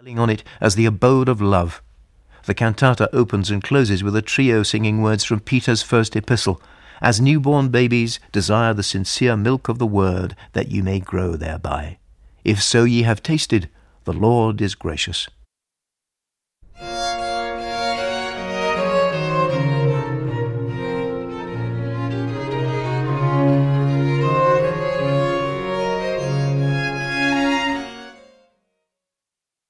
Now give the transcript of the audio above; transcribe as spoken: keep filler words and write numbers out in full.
dwelling on it as the abode of love. The cantata opens and closes with a trio singing words from Peter's first epistle, "As newborn babies, desire the sincere milk of the word, that you may grow thereby. If so ye have tasted, the Lord is gracious."